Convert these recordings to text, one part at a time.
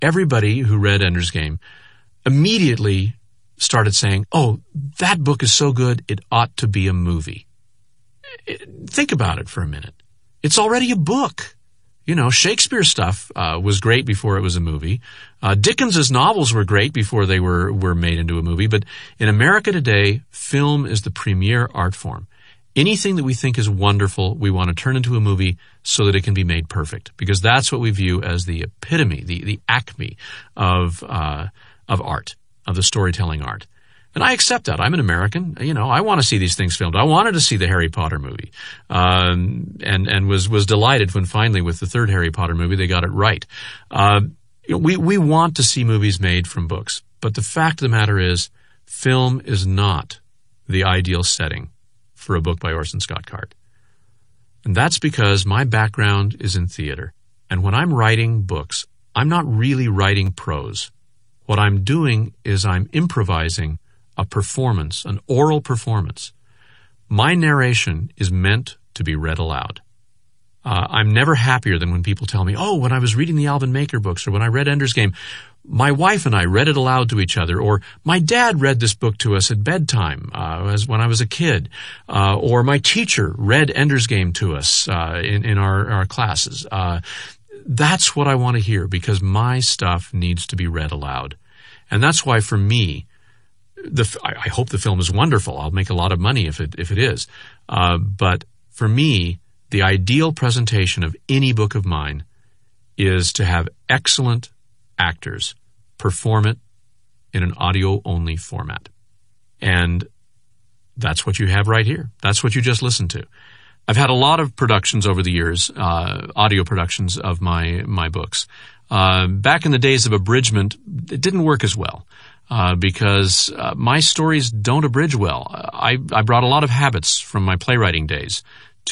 everybody who read Ender's Game immediately started saying, oh, that book is so good, it ought to be a movie. Think about it for a minute. It's already a book. You know, Shakespeare stuff was great before it was a movie. Dickens's novels were great before they were made into a movie. But in America today, film is the premier art form. Anything that we think is wonderful, we want to turn into a movie so that it can be made perfect, because that's what we view as the epitome, the acme of art, of the storytelling art. And I accept that. I'm an American. You know, I want to see these things filmed. I wanted to see the Harry Potter movie, and was delighted when finally, with the third Harry Potter movie, they got it right. We want to see movies made from books, but the fact of the matter is, film is not the ideal setting for a book by Orson Scott Card. And that's because my background is in theater. And when I'm writing books, I'm not really writing prose. What I'm doing is I'm improvising a performance, an oral performance. My narration is meant to be read aloud. I'm never happier than when people tell me, oh, when I was reading the Alvin Maker books, or when I read Ender's Game, my wife and I read it aloud to each other, or my dad read this book to us at bedtime when I was a kid, or my teacher read Ender's Game to us in our classes. That's what I want to hear, because my stuff needs to be read aloud. And that's why, for me, I hope the film is wonderful. I'll make a lot of money if it is. But for me, the ideal presentation of any book of mine is to have excellent actors perform it in an audio-only format. And that's what you have right here. That's what you just listened to. I've had a lot of productions over the years, audio productions of my books. Back in the days of abridgment, it didn't work as well. Because my stories don't abridge well. I brought a lot of habits from my playwriting days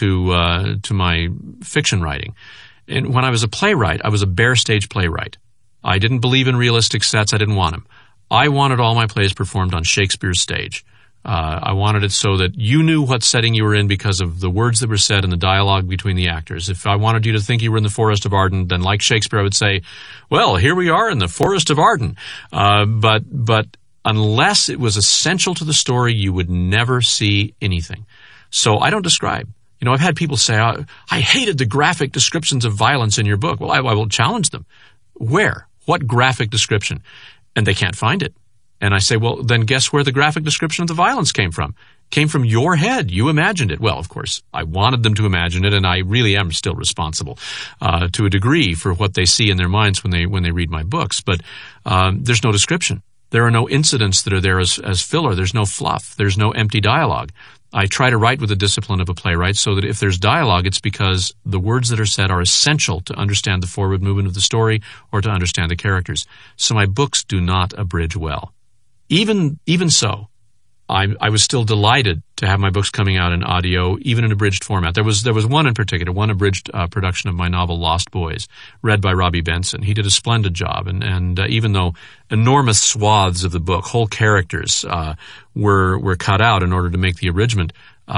to my fiction writing. And when I was a playwright, I was a bare stage playwright. I didn't believe in realistic sets. I didn't want them. I wanted all my plays performed on Shakespeare's stage. I wanted it so that you knew what setting you were in because of the words that were said and the dialogue between the actors. If I wanted you to think you were in the Forest of Arden, then like Shakespeare, I would say, well, here we are in the Forest of Arden. But unless it was essential to the story, you would never see anything. So I don't describe. You know, I've had people say, I hated the graphic descriptions of violence in your book. Well, I will challenge them. Where? What graphic description? And they can't find it. And I say, well, then guess where the graphic description of the violence came from? Came from your head. You imagined it. Well, of course, I wanted them to imagine it, and I really am still responsible to a degree for what they see in their minds when they read my books. But there's no description. There are no incidents that are there as filler. There's no fluff. There's no empty dialogue. I try to write with the discipline of a playwright so that if there's dialogue, it's because the words that are said are essential to understand the forward movement of the story or to understand the characters. So my books do not abridge well. Even so, I was still delighted to have my books coming out in audio, even in abridged format. There was one in particular, one abridged production of my novel Lost Boys, read by Robbie Benson. He did a splendid job, and even though enormous swaths of the book, whole characters, were cut out in order to make the abridgment,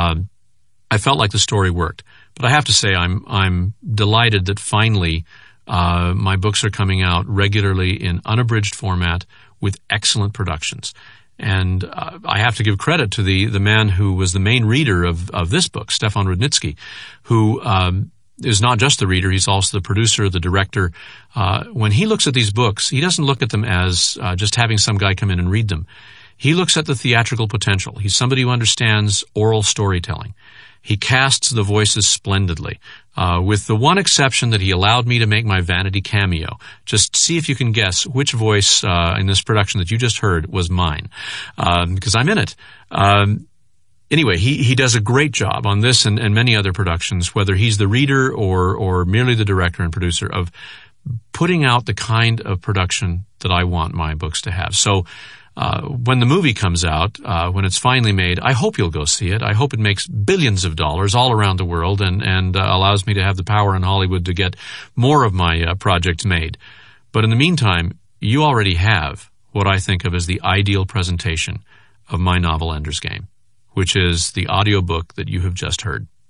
I felt like the story worked. But I have to say, I'm delighted that finally my books are coming out regularly in unabridged format with excellent productions. And I have to give credit to the man who was the main reader of this book, Stefan Rudnitsky, who is not just the reader, he's also the producer, the director. When he looks at these books, he doesn't look at them as just having some guy come in and read them. He looks at the theatrical potential. He's somebody who understands oral storytelling. He casts the voices splendidly, with the one exception that he allowed me to make my vanity cameo. Just see if you can guess which voice in this production that you just heard was mine, because I'm in it. Anyway, he does a great job on this and many other productions, whether he's the reader or merely the director and producer, of putting out the kind of production that I want my books to have. So when the movie comes out, when it's finally made, I hope you'll go see it. I hope it makes billions of dollars all around the world and allows me to have the power in Hollywood to get more of my projects made. But in the meantime, you already have what I think of as the ideal presentation of my novel Ender's Game, which is the audiobook that you have just heard.